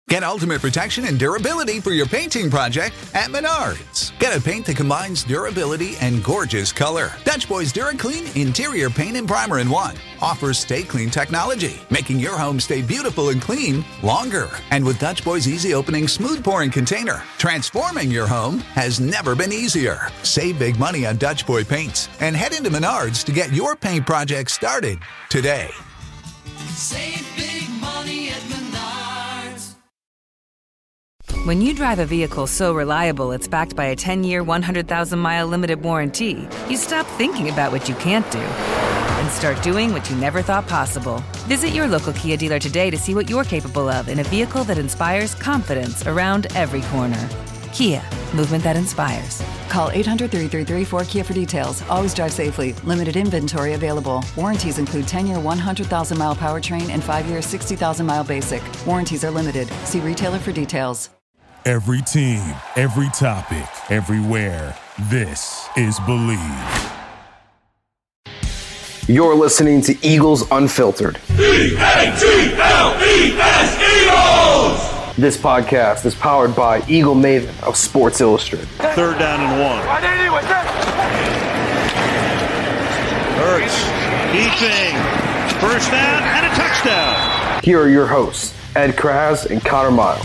Get ultimate protection and durability for your painting project at Menards. Get a paint that combines durability and gorgeous color. Dutch Boy's DuraClean Interior Paint and Primer in One offers Stay Clean technology, making your home stay beautiful and clean longer. And with Dutch Boy's easy opening, smooth pouring container, transforming your home has never been easier. Save big money on Dutch Boy paints and head into Menards to get your paint project started today. Save big money at Menards. When you drive a vehicle so reliable it's backed by a 10-year, 100,000-mile limited warranty, you stop thinking about what you can't do and start doing what you never thought possible. Visit your local Kia dealer today to see what you're capable of in a vehicle that inspires confidence around every corner. Kia, movement that inspires. Call 800-333-4KIA for details. Always drive safely. Limited inventory available. Warranties include 10-year 100,000-mile powertrain and 5-year 60,000-mile basic. Warranties are limited. See retailer for details. Every team, every topic, everywhere. This is Believe. You're listening to Eagles Unfiltered. E-A-G-L-E-S, Eagles! This podcast is powered by Eagle Maven of Sports Illustrated. 3rd down and 1. Hurts, keeping, 1st down and a touchdown. Here are your hosts, Ed Kraz and Connor Miles.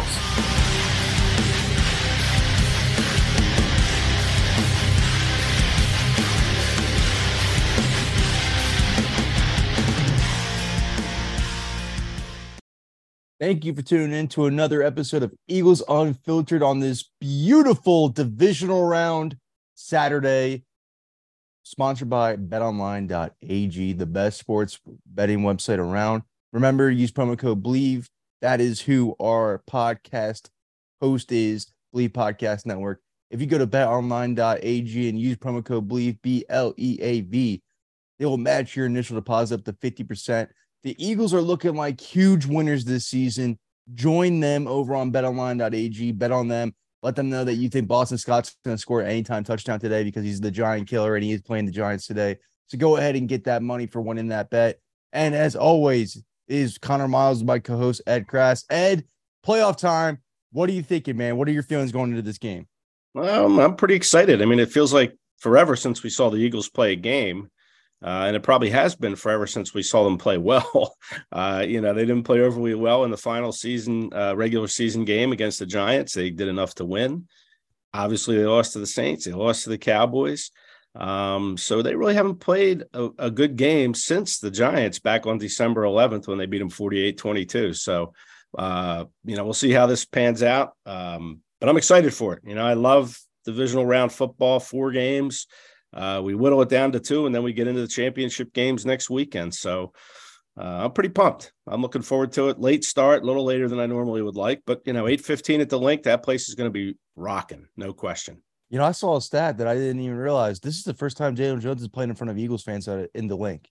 Thank you for tuning in to another episode of Eagles Unfiltered on this beautiful divisional round Saturday, sponsored by betonline.ag, the best sports betting website around. Remember, use promo code BLEAV. That is who our podcast host is, Believe Podcast Network. If you go to betonline.ag and use promo code BLEAV, B-L-E-A-V, they will match your initial deposit up to 50%. The Eagles are looking like huge winners this season. Join them over on betonline.ag. Bet on them. Let them know that you think Boston Scott's going to score an anytime touchdown today because he's the Giant killer and he is playing the Giants today. So go ahead and get that money for winning that bet. And as always, is Connor Miles, my co-host, Ed Kras. Ed, playoff time. What are you thinking, man? What are your feelings going into this game? Well, I'm pretty excited. I mean, it feels like forever since we saw the Eagles play a game. And it probably has been forever since we saw them play well. They didn't play overly well in the final season, regular season game against the Giants. They did enough to win. Obviously, they lost to the Saints. They lost to the Cowboys. So they really haven't played a good game since the Giants back on December 11th when they beat them 48-22. So, we'll see how this pans out. But I'm excited for it. I love divisional round football, 4 games. We whittle it down to 2, and then we get into the championship games next weekend. So I'm pretty pumped. I'm looking forward to it. Late start, a little later than I normally would like. But, 8:15 at the Link, that place is going to be rocking, no question. I saw a stat that I didn't even realize. This is the first time Jalen Jones is playing in front of Eagles fans in the Link.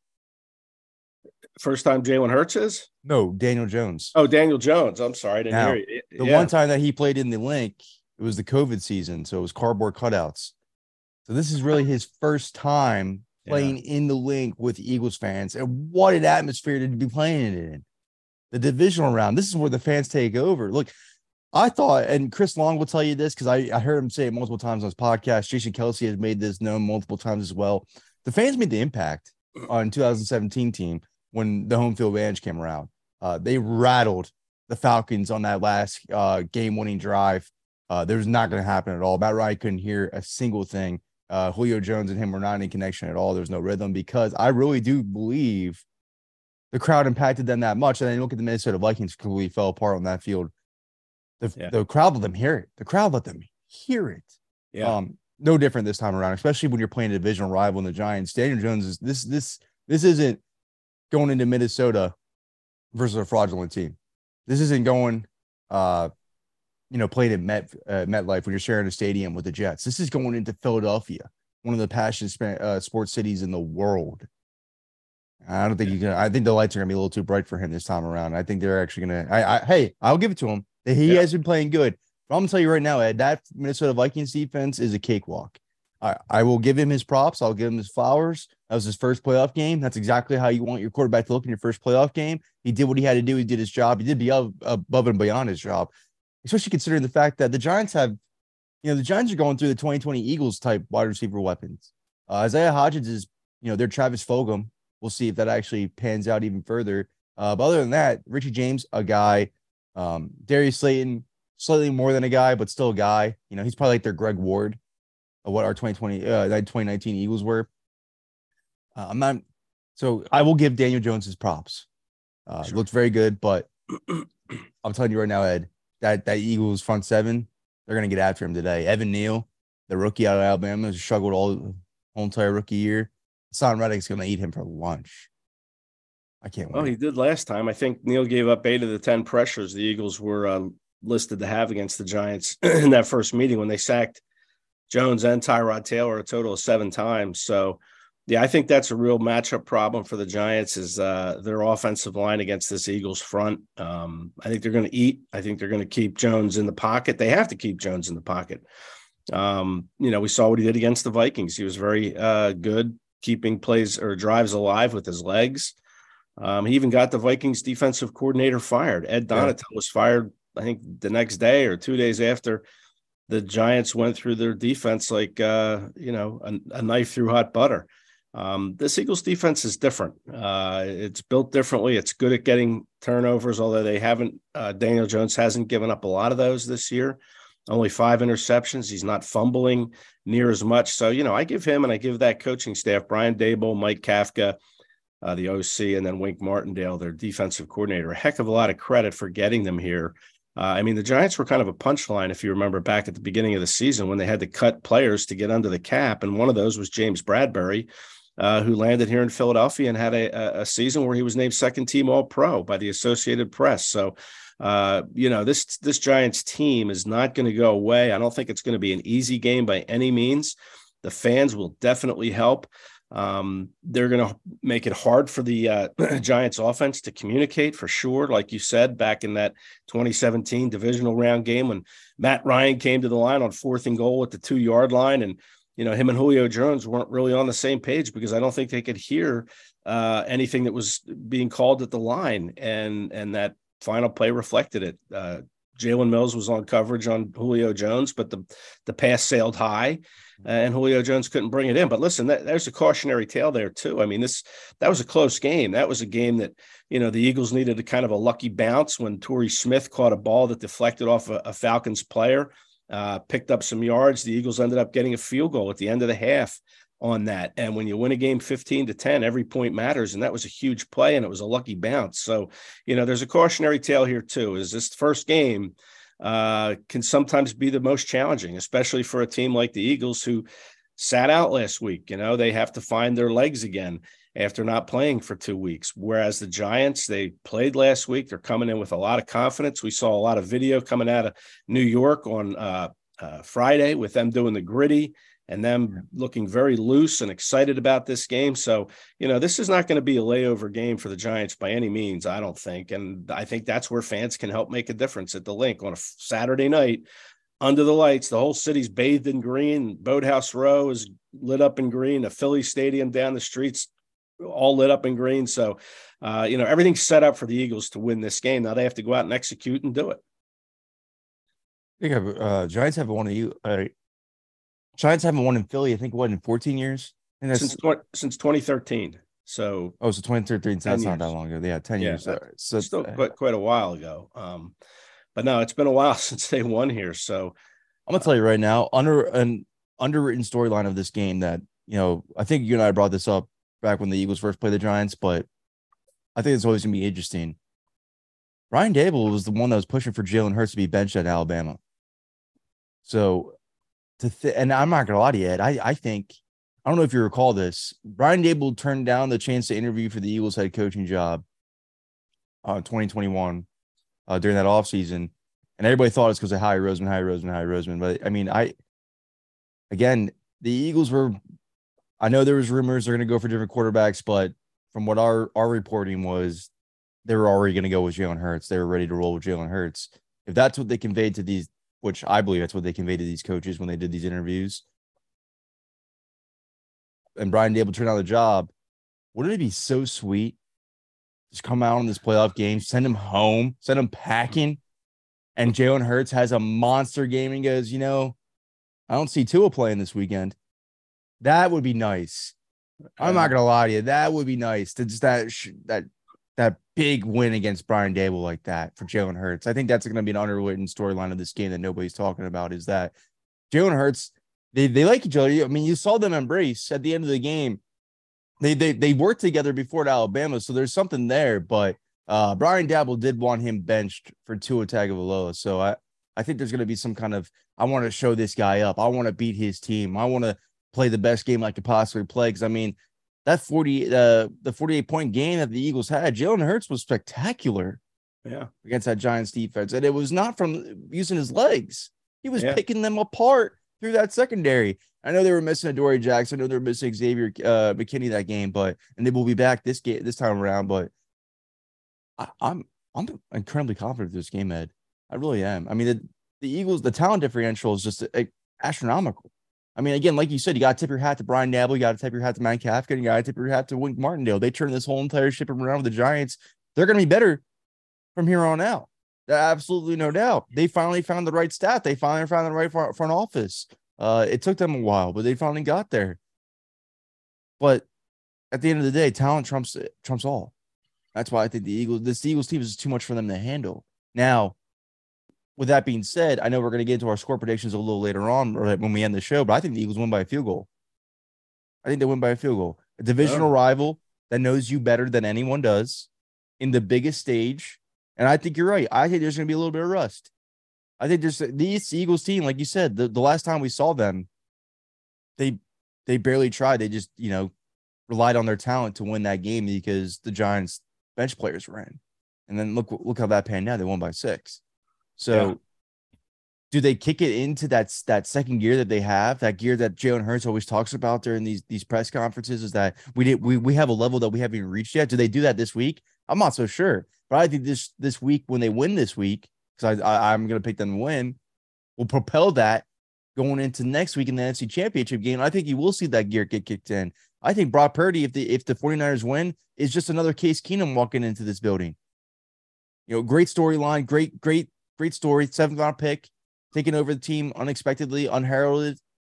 First time Jalen Hurts is? No, Daniel Jones. Oh, Daniel Jones. I'm sorry. I didn't hear you. The one time that he played in the Link, it was the COVID season. So it was cardboard cutouts. So this is really his first time playing in the Link with Eagles fans. And what an atmosphere to be playing it in. The divisional round. This is where the fans take over. Look, I thought, and Chris Long will tell you this because I heard him say it multiple times on his podcast. Jason Kelsey has made this known multiple times as well. The fans made the impact on 2017 team when the home field advantage came around. They rattled the Falcons on that last game-winning drive. There's not going to happen at all. Matt Ryan couldn't hear a single thing. Julio Jones and him were not in connection at all. There's no rhythm because I really do believe the crowd impacted them that much. And then look at the Minnesota Vikings completely fell apart on that field. The crowd let them hear it. The crowd let them hear it. Yeah. No different this time around, especially when you're playing a divisional rival in the Giants. Daniel Jones is this isn't going into Minnesota versus a fraudulent team. This isn't going played at MetLife when you're sharing a stadium with the Jets. This is going into Philadelphia, one of the passionate sports cities in the world. I don't think you can. I think the lights are gonna be a little too bright for him this time around. I think they're actually gonna. Hey, I'll give it to him. He has been playing good. But I'm gonna tell you right now, Ed, that Minnesota Vikings defense is a cakewalk. I will give him his props. I'll give him his flowers. That was his first playoff game. That's exactly how you want your quarterback to look in your first playoff game. He did what he had to do. He did his job. He did above and beyond his job, especially considering the fact that the Giants have, the Giants are going through the 2020 Eagles type wide receiver weapons. Isaiah Hodgins is, their Travis Fulgham. We'll see if that actually pans out even further. But other than that, Richie James, a guy. Darius Slayton, slightly more than a guy, but still a guy. He's probably like their Greg Ward of what our 2019 Eagles were. So I will give Daniel Jones his props. Sure. Looks very good, but I'm telling you right now, Ed, that Eagles front seven, they're going to get after him today. Evan Neal, the rookie out of Alabama, has struggled all entire rookie year. Hassan Reddick's going to eat him for lunch. I can't wait. Well, he did last time. I think Neal gave up 8 of the 10 pressures the Eagles were listed to have against the Giants in that first meeting when they sacked Jones and Tyrod Taylor a total of 7 times. So, yeah, I think that's a real matchup problem for the Giants is their offensive line against this Eagles front. I think they're going to eat. I think they're going to keep Jones in the pocket. They have to keep Jones in the pocket. We saw what he did against the Vikings. He was very good keeping plays or drives alive with his legs. He even got the Vikings defensive coordinator fired. Ed Donatel was fired, I think, the next day or 2 days after the Giants went through their defense like, a knife through hot butter. This Eagles defense is different. It's built differently. It's good at getting turnovers, although they haven't, Daniel Jones hasn't given up a lot of those this year. Only 5 interceptions. He's not fumbling near as much. So, I give him and I give that coaching staff, Brian Daboll, Mike Kafka, the OC, and then Wink Martindale, their defensive coordinator, a heck of a lot of credit for getting them here. The Giants were kind of a punchline, if you remember, back at the beginning of the season when they had to cut players to get under the cap. And one of those was James Bradbury, who landed here in Philadelphia and had a season where he was named second team All-Pro by the Associated Press. So, this Giants team is not going to go away. I don't think it's going to be an easy game by any means. The fans will definitely help. They're going to make it hard for the Giants offense to communicate for sure. Like you said, back in that 2017 divisional round game when Matt Ryan came to the line on 4th and goal at the 2-yard line, and him and Julio Jones weren't really on the same page because I don't think they could hear anything that was being called at the line, and that final play reflected it. Jalen Mills was on coverage on Julio Jones, but the pass sailed high, and Julio Jones couldn't bring it in. But listen, there's a cautionary tale there too. I mean, that was a close game. That was a game that, the Eagles needed a kind of a lucky bounce when Torrey Smith caught a ball that deflected off a Falcons player, picked up some yards. The Eagles ended up getting a field goal at the end of the half on that. And when you win a game 15-10, every point matters. And that was a huge play, and it was a lucky bounce. So, there's a cautionary tale here too, is this first game can sometimes be the most challenging, especially for a team like the Eagles who sat out last week. They have to find their legs again after not playing for 2 weeks. Whereas the Giants, they played last week. They're coming in with a lot of confidence. We saw a lot of video coming out of New York on Friday with them doing the gritty and them looking very loose and excited about this game. So, this is not going to be a layover game for the Giants by any means, I don't think. And I think that's where fans can help make a difference at the Link on a Saturday night under the lights. The whole city's bathed in green. Boathouse Row is lit up in green. The Philly Stadium down the streets all lit up in green. So, everything's set up for the Eagles to win this game. Now they have to go out and execute and do it. I think Giants haven't won Giants haven't won in Philly, I think, in 14 years? Since 2013. So, so 2013. So that's not that long ago. Yeah, 10 years. So still quite a while ago. But no, it's been a while since they won here. So I'm gonna tell you right now, under an underwritten storyline of this game that I think you and I brought this up back when the Eagles first played the Giants, but I think it's always gonna be interesting. Brian Daboll was the one that was pushing for Jalen Hurts to be benched at Alabama. So. And I'm not going to lie to you, Ed. I think, I don't know if you recall this, Brian Daboll turned down the chance to interview for the Eagles head coaching job in 2021 during that offseason. And everybody thought it's because of Howie Roseman. But, I mean, the Eagles were, I know there was rumors they're going to go for different quarterbacks, but from what our reporting was, they were already going to go with Jalen Hurts. They were ready to roll with Jalen Hurts. If that's what they conveyed to these, which I believe that's what they conveyed to these coaches when they did these interviews, and Brian Dable turn out the job, wouldn't it be so sweet? Just come out in this playoff game, send him home, send him packing, and Jalen Hurts has a monster game and goes, I don't see Tua playing this weekend. That would be nice. I'm not gonna lie to you. That would be nice to just that big win against Brian Dable like that for Jalen Hurts. I think that's going to be an underwritten storyline of this game that nobody's talking about, is that Jalen Hurts, they like each other. I mean, you saw them embrace at the end of the game. They worked together before at Alabama, so there's something there. But Brian Dable did want him benched for Tua Tagovailoa. So I think there's going to be some kind of, I want to show this guy up. I want to beat his team. I want to play the best game I could possibly play. Because, I mean, that 48-point game that the Eagles had, Jalen Hurts was spectacular against that Giants defense. And it was not from using his legs. He was picking them apart through that secondary. I know they were missing Adoree Jackson. I know they were missing Xavier McKinney that game, and they will be back this time around. But I'm incredibly confident in this game, Ed. I really am. I mean, the Eagles, the talent differential is just astronomical. I mean, again, like you said, you got to tip your hat to Brian Dable. You got to tip your hat to Matt Kafka. You got to tip your hat to Wink Martindale. They turned this whole entire ship around with the Giants. They're going to be better from here on out. Absolutely no doubt. They finally found the right staff. They finally found the right front office. It took them a while, but they finally got there. But at the end of the day, talent trumps all. That's why I think this Eagles team is too much for them to handle. Now, with that being said, I know we're going to get into our score predictions a little later on when we end the show, but I think the Eagles win by a field goal. I think they win by a field goal. A divisional rival that knows you better than anyone does in the biggest stage. And I think you're right. I think there's going to be a little bit of rust. I think this Eagles team, like you said, the last time we saw them, they barely tried. They just, relied on their talent to win that game because the Giants bench players were in. And then look how that panned out. They won by 6. So do they kick it into that second gear that they have, that gear that Jalen Hurts always talks about during these press conferences, is that we have a level that we haven't even reached yet? Do they do that this week? I'm not so sure. But I think this week, when they win this week, because I'm going to pick them to win, will propel that going into next week in the NFC Championship game. I think you will see that gear get kicked in. I think Brock Purdy, if the 49ers win, is just another Case Keenum walking into this building. Great storyline, great story. 7th-round pick, taking over the team unexpectedly, unheralded,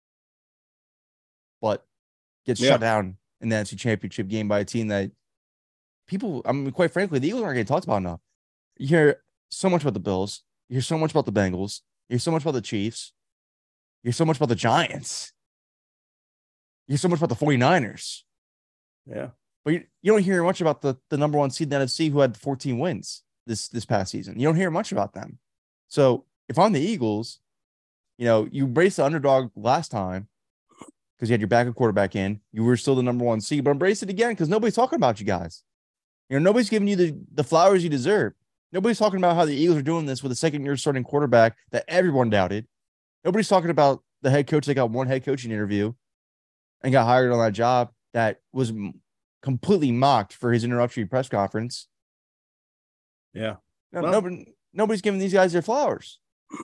but gets shut down in the NFC Championship game by a team that people, I mean, quite frankly, the Eagles aren't getting talked about enough. You hear so much about the Bills. You hear so much about the Bengals. You hear so much about the Chiefs. You hear so much about the Giants. You hear so much about the 49ers. Yeah. But you don't hear much about the number 1 seed in the NFC who had 14 wins this past season. You don't hear much about them. So if I'm the Eagles, you embraced the underdog last time because you had your backup quarterback in. You were still the number 1 seed, but embrace it again because nobody's talking about you guys. Nobody's giving you the flowers you deserve. Nobody's talking about how the Eagles are doing this with a second-year starting quarterback that everyone doubted. Nobody's talking about the head coach that got one head coaching interview and got hired on that job that was completely mocked for his introductory press conference. Yeah. Nobody's giving these guys their flowers.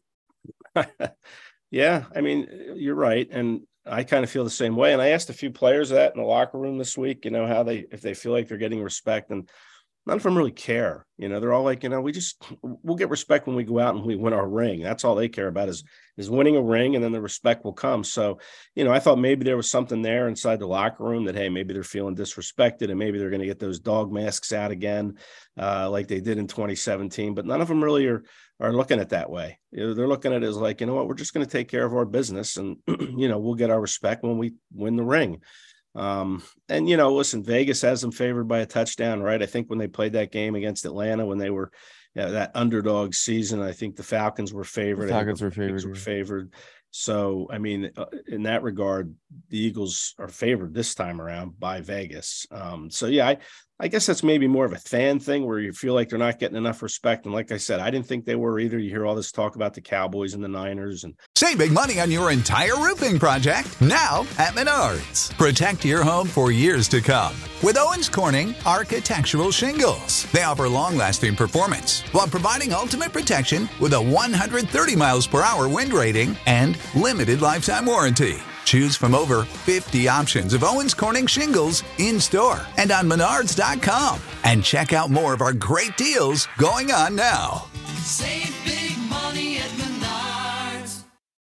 Yeah, I mean, you're right. And I kind of feel the same way. And I asked a few players that in the locker room this week, if they feel like they're getting respect, and none of them really care. They're all like, we'll get respect when we go out and we win our ring. That's all they care about is winning a ring, and then the respect will come. So, I thought maybe there was something there inside the locker room that, hey, maybe they're feeling disrespected and maybe they're going to get those dog masks out again like they did in 2017. But none of them really are looking at it that way. They're looking at it as like, we're just going to take care of our business and, we'll get our respect when we win the ring. And listen, Vegas has them favored by a touchdown, right? I think when they played that game against Atlanta, when they were that underdog season, I think the Falcons were favored. The were favored. So, I mean, in that regard, the Eagles are favored this time around by Vegas. So, yeah, I guess that's maybe more of a fan thing where you feel like they're not getting enough respect. And like I said, I didn't think they were either. You hear all this talk about the Cowboys and the Niners. And save big money on your entire roofing project now at Menards. Protect your home for years to come with Owens Corning Architectural Shingles. They offer long-lasting performance while providing ultimate protection with a 130 miles per hour wind rating and limited lifetime warranty. Choose from over 50 options of Owens Corning shingles in-store and on Menards.com. And check out more of our great deals going on now. Save big money at Menards.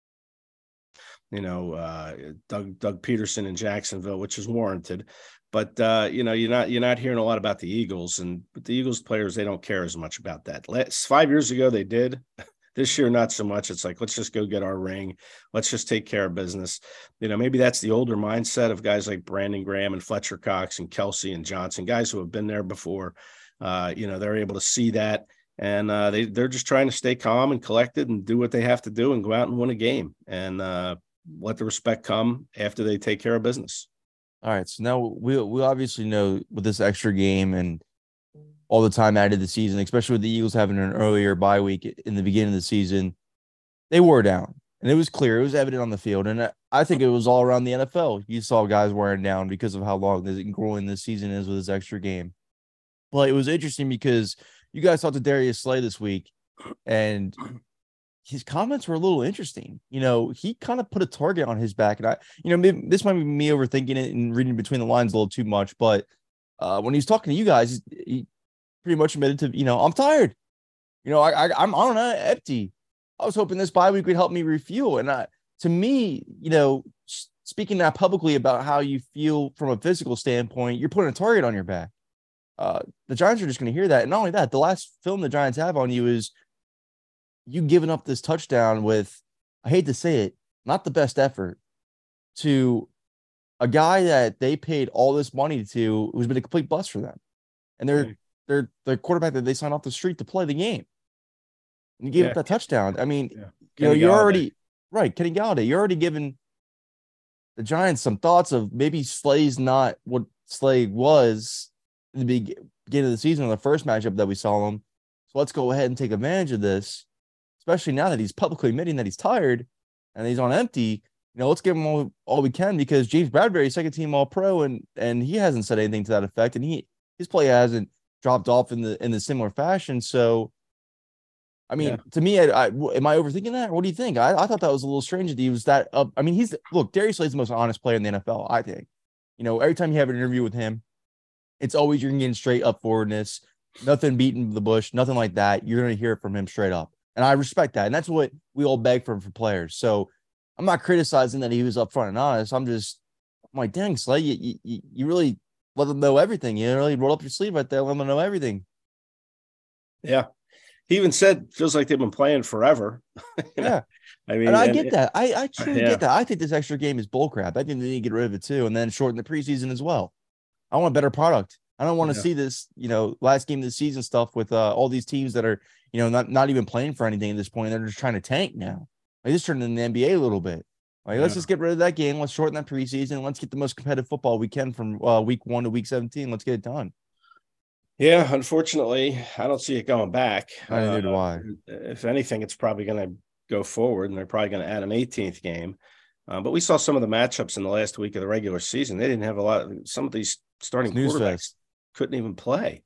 Doug Peterson in Jacksonville, which is warranted. But you're not hearing a lot about the Eagles, and the Eagles players, they don't care as much about that. 5 years ago they did. This year, not so much. It's like, let's just go get our ring. Let's just take care of business. Maybe that's the older mindset of guys like Brandon Graham and Fletcher Cox and Kelsey and Johnson, guys who have been there before. They're able to see that, and they're just trying to stay calm and collected and do what they have to do and go out and win a game and let the respect come after they take care of business. All right, so now we obviously know with this extra game and all the time added to the season, especially with the Eagles having an earlier bye week in the beginning of the season, they wore down. And it was clear. It was evident on the field. And I think it was all around the NFL. You saw guys wearing down because of how long this growing this season is with this extra game. But it was interesting because you guys talked to Darius Slay this week, and his comments were a little interesting. He kind of put a target on his back. And maybe this might be me overthinking it and reading between the lines a little too much. But when he was talking to you guys, he pretty much admitted to, I'm tired. I'm on empty. I was hoping this bye week would help me refuel. And to me, speaking that publicly about how you feel from a physical standpoint, you're putting a target on your back. The Giants are just going to hear that. And not only that, the last film the Giants have on you is you giving up this touchdown with, I hate to say it, not the best effort to a guy that they paid all this money to, who's been a complete bust for them. And they're the quarterback that they signed off the street to play the game. And you gave up that touchdown. I mean, you're already right. Kenny Galladay, you're already giving the Giants some thoughts of maybe Slay's not what Slay was in the beginning of the season in the first matchup that we saw him. So let's go ahead and take advantage of this, especially now that he's publicly admitting that he's tired and he's on empty. Let's give him all we can, because James Bradbury, second team All-Pro, and he hasn't said anything to that effect, and his play hasn't dropped off in the similar fashion. So, I mean, to me, am I overthinking that? What do you think? I thought that was a little strange that he was that up. I mean, Darius Slay's the most honest player in the NFL, I think. Every time you have an interview with him, it's always you're getting straight up forwardness, nothing beating the bush, nothing like that. You're going to hear it from him straight up. And I respect that. And that's what we all beg for players. So I'm not criticizing that he was upfront and honest. I'm like, dang, Slay, you really let them know everything. You really roll up your sleeve right there, let them know everything. Yeah. He even said, feels like they've been playing forever. Yeah. I mean, and I get that. I truly get that. I think this extra game is bullcrap. I think they need to get rid of it too, and then shorten the preseason as well. I want a better product. I don't want to see this, last game of the season stuff with all these teams that are, not even playing for anything at this point. They're just trying to tank now. Like, this turned into the NBA a little bit. Like, let's just get rid of that game. Let's shorten that preseason. Let's get the most competitive football we can from week 1 to week 17. Let's get it done. Yeah, unfortunately, I don't see it going back. Neither do I. If anything, it's probably going to go forward, and they're probably going to add an 18th game. But we saw some of the matchups in the last week of the regular season. They didn't have a lot. Some of these starting quarterbacks couldn't even play.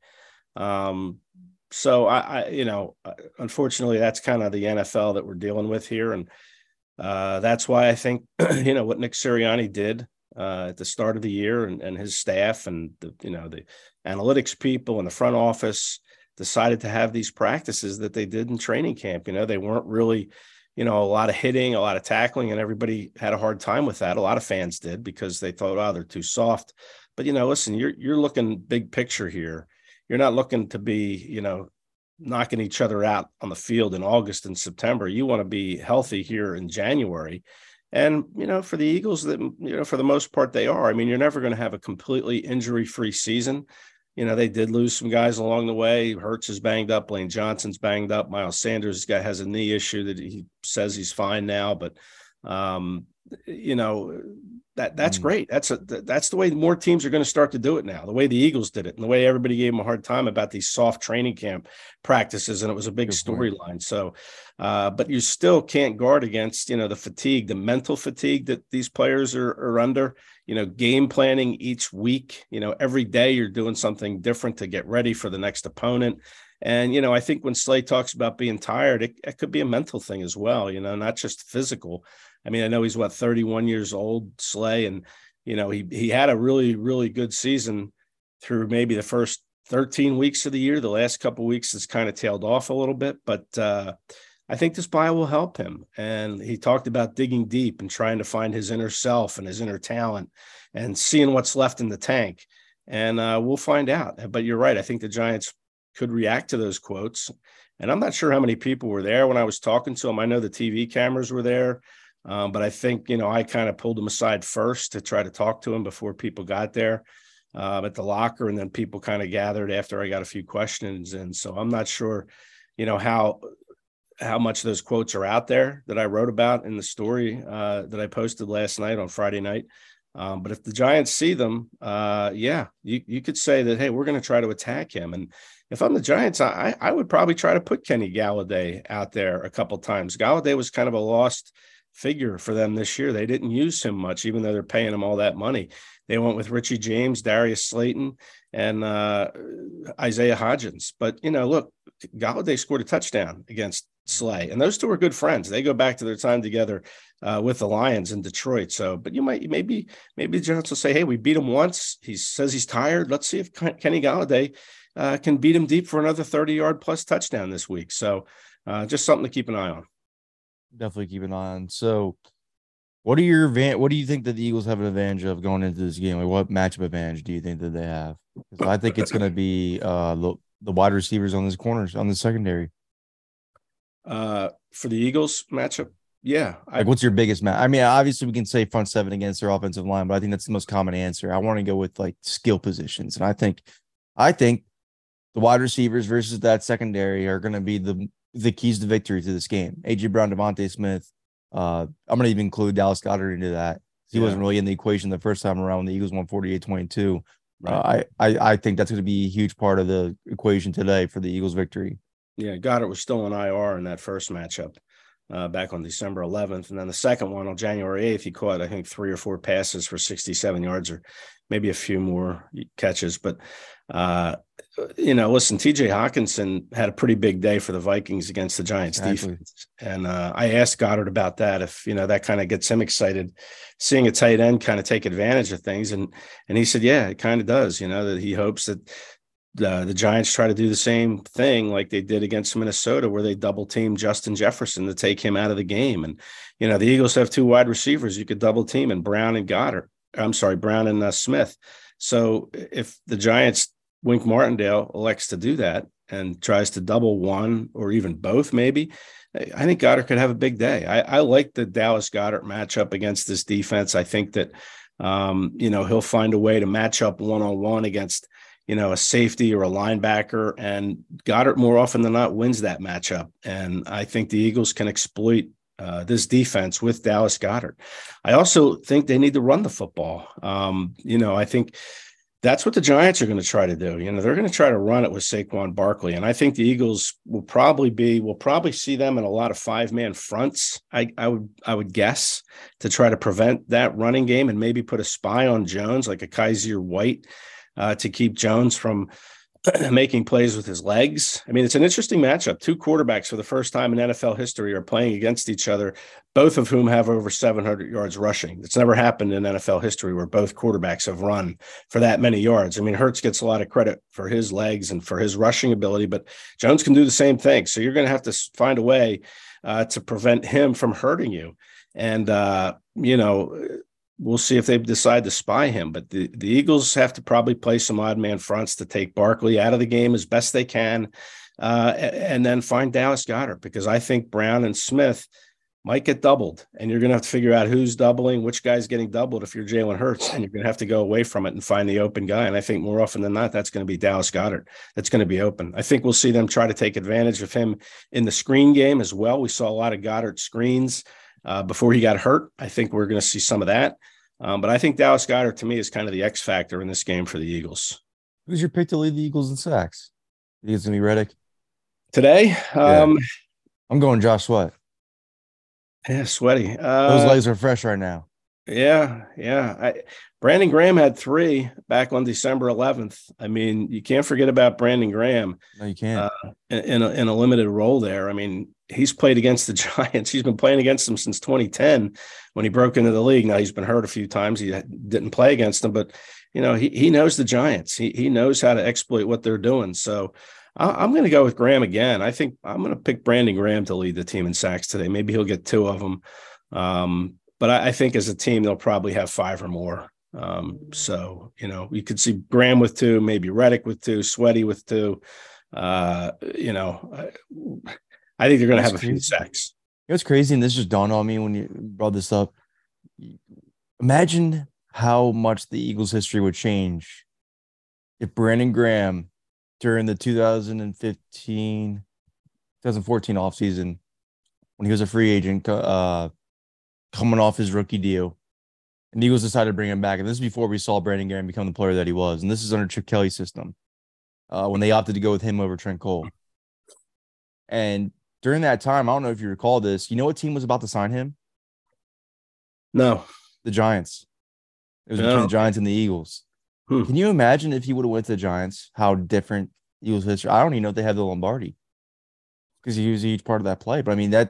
So unfortunately, that's kind of the NFL that we're dealing with here, and that's why I think what Nick Sirianni did at the start of the year, and his staff and the analytics people in the front office decided to have these practices that they did in training camp. They weren't really, a lot of hitting, a lot of tackling, and everybody had a hard time with that. A lot of fans did, because they thought, oh, they're too soft. But, listen, you're looking big picture here. You're not looking to be, knocking each other out on the field in August and September. You want to be healthy here in January. And, for the Eagles, that, for the most part, they are. I mean, you're never going to have a completely injury-free season. They did lose some guys along the way. Hurts is banged up. Lane Johnson's banged up. Miles Sanders has a knee issue that he says he's fine now. But, that's great. That's the way more teams are going to start to do it now, the way the Eagles did it, and the way everybody gave them a hard time about these soft training camp practices. And it was a big storyline. So, but you still can't guard against, the fatigue, the mental fatigue that these players are under, game planning each week, every day you're doing something different to get ready for the next opponent. And, I think when Slay talks about being tired, it could be a mental thing as well, not just physical. I mean, I know he's 31 years old, Slay, and, he had a really, really good season through maybe the first 13 weeks of the year. The last couple of weeks has kind of tailed off a little bit, but I think this bye will help him. And he talked about digging deep and trying to find his inner self and his inner talent and seeing what's left in the tank. And we'll find out. But you're right. I think the Giants could react to those quotes. And I'm not sure how many people were there when I was talking to him. I know the TV cameras were there. But I think, I kind of pulled him aside first to try to talk to him before people got there at the locker. And then people kind of gathered after I got a few questions. And so I'm not sure, how much those quotes are out there that I wrote about in the story that I posted last night on Friday night. But if the Giants see them, you could say that, hey, we're going to try to attack him. And if I'm the Giants, I would probably try to put Kenny Galladay out there a couple times. Galladay was kind of a lost figure for them this year. They didn't use him much, even though they're paying him all that money. They went with Richie James, Darius Slayton, and Isaiah Hodgins. But, look, Galladay scored a touchdown against Slay, and those two are good friends. They go back to their time together with the Lions in Detroit. So, but maybe the Giants will say, hey, we beat him once. He says he's tired. Let's see if Kenny Galladay can beat him deep for another 30-yard plus touchdown this week. So just something to keep an eye on. Definitely keep an eye on. So what do you think that the Eagles have an advantage of going into this game? Like, what matchup advantage do you think that they have? Because I think it's going to be the wide receivers on these corners, on the secondary. For the Eagles matchup, yeah. What's your biggest match? I mean, obviously we can say front seven against their offensive line, but I think that's the most common answer. I want to go with like skill positions, and I think the wide receivers versus that secondary are going to be the keys to victory to this game. A.J. Brown, Devontae Smith. I'm going to even include Dallas Goedert into that. He wasn't really in the equation the first time around when the Eagles won 48-22. Right. I think that's going to be a huge part of the equation today for the Eagles' victory. Yeah, Goddard was still on IR in that first matchup back on December 11th. And then the second one on January 8th, he caught, I think, 3 or 4 passes for 67 yards or maybe a few more catches. But, listen, TJ Hawkinson had a pretty big day for the Vikings against the Giants defense. And I asked Goddard about that, if, that kind of gets him excited, seeing a tight end kind of take advantage of things. And he said, yeah, it kind of does, that he hopes that the Giants try to do the same thing like they did against Minnesota, where they double team Justin Jefferson to take him out of the game. And, the Eagles have 2 wide receivers you could double team, and Brown and Smith. So if the Giants, Wink Martindale elects to do that and tries to double one or even both, maybe, I think Goddard could have a big day. I like the Dallas Goddard matchup against this defense. I think that, he'll find a way to match up one-on-one against, a safety or a linebacker, and Goddard more often than not wins that matchup. And I think the Eagles can exploit this defense with Dallas Goedert. I also think they need to run the football. I think that's what the Giants are going to try to do. They're going to try to run it with Saquon Barkley. And I think the Eagles we'll probably see them in a lot of 5-man fronts. I would guess, to try to prevent that running game, and maybe put a spy on Jones, like a Kaiser White, to keep Jones from making plays with his legs. I mean, it's an interesting matchup. 2 quarterbacks for the first time in NFL history are playing against each other, both of whom have over 700 yards rushing. It's never happened in NFL history where both quarterbacks have run for that many yards. I mean, Hurts gets a lot of credit for his legs and for his rushing ability, but Jones can do the same thing. So you're going to have to find a way to prevent him from hurting you. And, we'll see if they decide to spy him, but the Eagles have to probably play some odd man fronts to take Barkley out of the game as best they can, and then find Dallas Goedert, because I think Brown and Smith might get doubled, and you're going to have to figure out who's doubling, which guy's getting doubled if you're Jalen Hurts, and you're going to have to go away from it and find the open guy. And I think more often than not, that's going to be Dallas Goedert that's going to be open. I think we'll see them try to take advantage of him in the screen game as well. We saw a lot of Goddard screens before he got hurt. I think we're going to see some of that. But I think Dallas Goedert, to me, is kind of the X factor in this game for the Eagles. Who's your pick to lead the Eagles in sacks? You think it's going to be Reddick? Today? I'm going Josh Sweat. Yeah, Sweaty. Those legs are fresh right now. Yeah. Brandon Graham had 3 back on December 11th. I mean, you can't forget about Brandon Graham. No, you can't. In a limited role there. I mean, he's played against the Giants. He's been playing against them since 2010 when he broke into the league. Now, he's been hurt a few times. He didn't play against them, but, he knows the Giants. He knows how to exploit what they're doing. So I'm going to go with Graham again. I think I'm going to pick Brandon Graham to lead the team in sacks today. Maybe he'll get 2 of them. But I think as a team, they'll probably have 5 or more. So, you could see Graham with 2, maybe Reddick with 2, Sweaty with 2. I think they're going to have a few sacks. It's crazy, and this just dawned on me when you brought this up. Imagine how much the Eagles' history would change if Brandon Graham, during the 2014 offseason, when he was a free agent, coming off his rookie deal, and the Eagles decided to bring him back. And this is before we saw Brandon Graham become the player that he was. And this is under Chip Kelly's system, when they opted to go with him over Trent Cole. And during that time, I don't know if you recall this, you know what team was about to sign him? No. The Giants. It was between the Giants and the Eagles. Can you imagine if he would have went to the Giants, how different Eagles history? I don't even know if they have the Lombardi, because he was a huge part of that play. But I mean,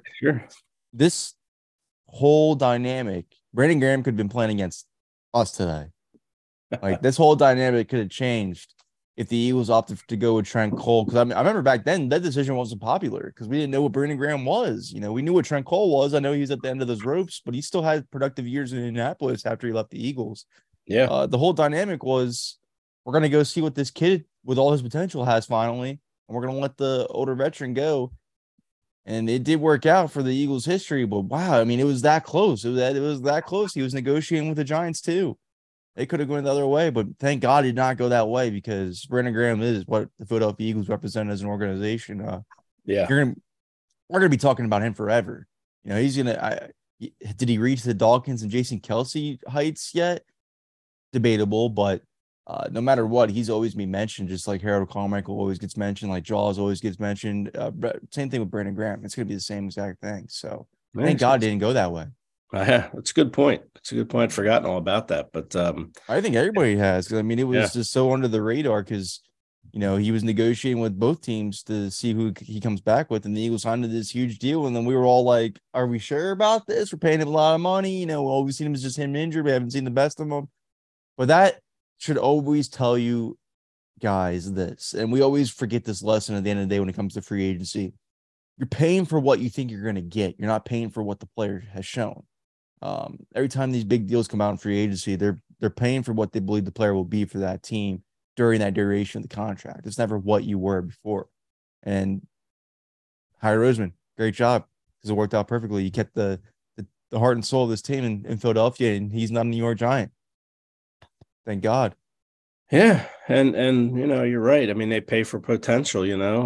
this whole dynamic, Brandon Graham could have been playing against us today. Like, this whole dynamic could have changed if the Eagles opted to go with Trent Cole. Because I remember back then that decision wasn't popular because we didn't know what Brandon Graham was. We knew what Trent Cole was. I know he was at the end of those ropes, but he still had productive years in Indianapolis after he left the Eagles. Yeah. The whole dynamic was, we're going to go see what this kid with all his potential has finally, and we're going to let the older veteran go. And it did work out for the Eagles' history, but wow, I mean, it was that close. It was that close. He was negotiating with the Giants too. It could have gone the other way, but thank God it did not go that way, because Brandon Graham is what the Philadelphia Eagles represent as an organization. We're going to be talking about him forever. He's going to. Did he reach the Dawkins and Jason Kelsey heights yet? Debatable, but no matter what, he's always been mentioned, just like Harold Carmichael always gets mentioned, like Jaws always gets mentioned. Same thing with Brandon Graham. It's going to be the same exact thing. So thank God it didn't go that way. That's a good point. It's a good point. I'd forgotten all about that, but I think everybody has, because I mean, it was just so under the radar because he was negotiating with both teams to see who he comes back with, and the Eagles signed this huge deal, and then we were all like, "Are we sure about this? We're paying him a lot of money. All we've seen him is just him injured. We haven't seen the best of him." But that should always tell you guys this, and we always forget this lesson at the end of the day when it comes to free agency. You're paying for what you think you're going to get. You're not paying for what the player has shown. Every time these big deals come out in free agency, they're paying for what they believe the player will be for that team during that duration of the contract. It's never what you were before. And Howie Roseman, great job, because it worked out perfectly. You kept the heart and soul of this team in Philadelphia, and he's not a New York Giant. Thank God. Yeah, and you're right. I mean, they pay for potential.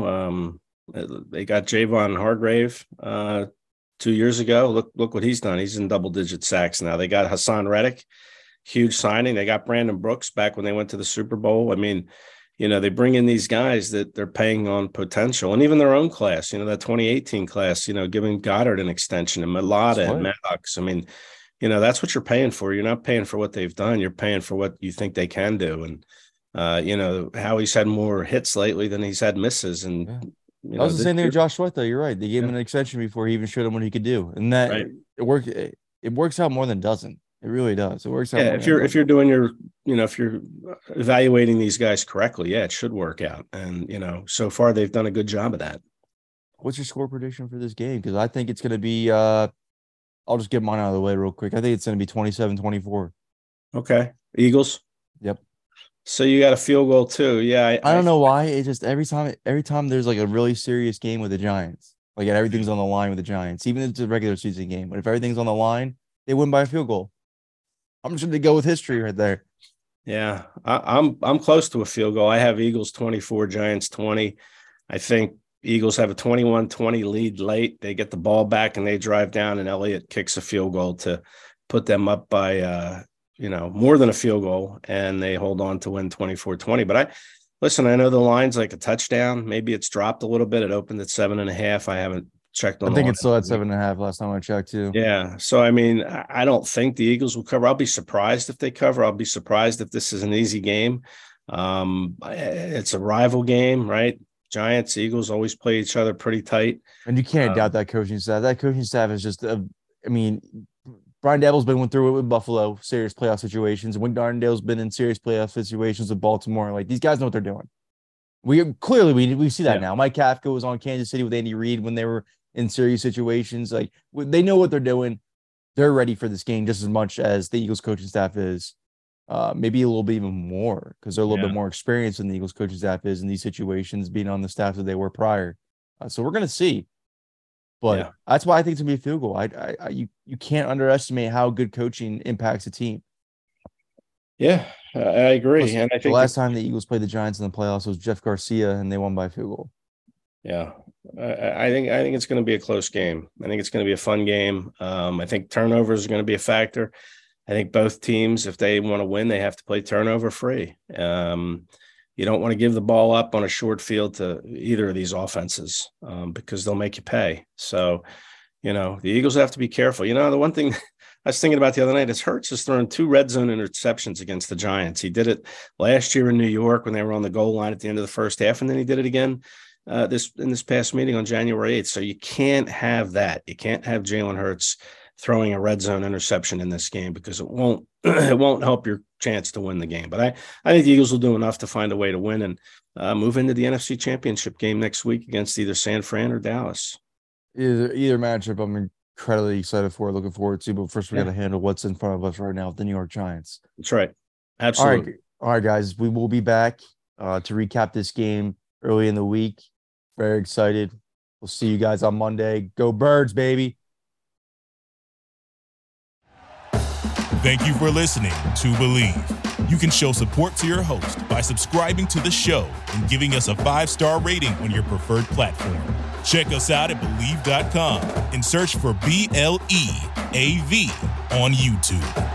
They got Javon Hargrave 2 years ago. Look what he's done. He's in double-digit sacks now. They got Hassan Reddick, huge signing. They got Brandon Brooks back when they went to the Super Bowl. I mean, they bring in these guys that they're paying on potential, and even their own class. That 2018 class. Giving Goddard an extension, and Mulata and Maddox. I mean, that's what you're paying for. You're not paying for what they've done. You're paying for what you think they can do. And, Howie's had more hits lately than he's had misses. And that was the same thing with Josh Sweat, though. You're right. They gave him an extension before he even showed him what he could do. And that it works out more than doesn't. It really does. It works out. Yeah, if you're doing your, if you're evaluating these guys correctly, it should work out. And, so far they've done a good job of that. What's your score prediction for this game? Because I think it's going to be I'll just get mine out of the way real quick. I think it's going to be 27-24. Okay. Eagles? Yep. So you got a field goal too. Yeah. I don't know why. It just every time there's like a really serious game with the Giants, like everything's on the line with the Giants, even if it's a regular season game. But if everything's on the line, they win by a field goal. I'm just going to go with history right there. Yeah. I'm close to a field goal. I have Eagles 24, Giants 20. I think Eagles have a 21-20 lead late. They get the ball back and they drive down, and Elliott kicks a field goal to put them up by, more than a field goal, and they hold on to win 24-20. But I know the line's like a touchdown. Maybe it's dropped a little bit. It opened at 7.5. I haven't checked on. I think it's still at 7.5 last time I checked too. Yeah. So, I mean, I don't think the Eagles will cover. I'll be surprised if they cover. I'll be surprised if this is an easy game. It's a rival game, right? Giants, Eagles always play each other pretty tight. And you can't doubt that coaching staff. That coaching staff is just, Brian Daboll's been through it with Buffalo, serious playoff situations. Wink Martindale's been in serious playoff situations with Baltimore. Like, these guys know what they're doing. We see that now. Mike Kafka was on Kansas City with Andy Reid when they were in serious situations. Like, they know what they're doing. They're ready for this game just as much as the Eagles coaching staff is. Maybe a little bit even more because they're a little bit more experienced than the Eagles coaching staff is in these situations, being on the staff that they were prior. So we're going to see. But that's why I think it's going to be a field goal. You can't underestimate how good coaching impacts a team. Yeah, I agree. And I think the last time the Eagles played the Giants in the playoffs was Jeff Garcia, and they won by a field goal. Yeah, I think it's going to be a close game. I think it's going to be a fun game. I think turnovers are going to be a factor. I think both teams, if they want to win, they have to play turnover free. You don't want to give the ball up on a short field to either of these offenses because they'll make you pay. So, the Eagles have to be careful. The one thing I was thinking about the other night is Hurts has thrown 2 red zone interceptions against the Giants. He did it last year in New York when they were on the goal line at the end of the first half, and then he did it again in this past meeting on January 8th. So you can't have that. You can't have Jalen Hurts throwing a red zone interception in this game because it won't help your chance to win the game. But I think the Eagles will do enough to find a way to win and move into the NFC Championship game next week against either San Fran or Dallas. Either matchup I'm incredibly excited for, looking forward to. But first, we got to handle what's in front of us right now with the New York Giants. That's right. Absolutely. All right, guys. We will be back to recap this game early in the week. Very excited. We'll see you guys on Monday. Go Birds, baby. Thank you for listening to Believe. You can show support to your host by subscribing to the show and giving us a 5-star rating on your preferred platform. Check us out at Believe.com and search for BLEAV on YouTube.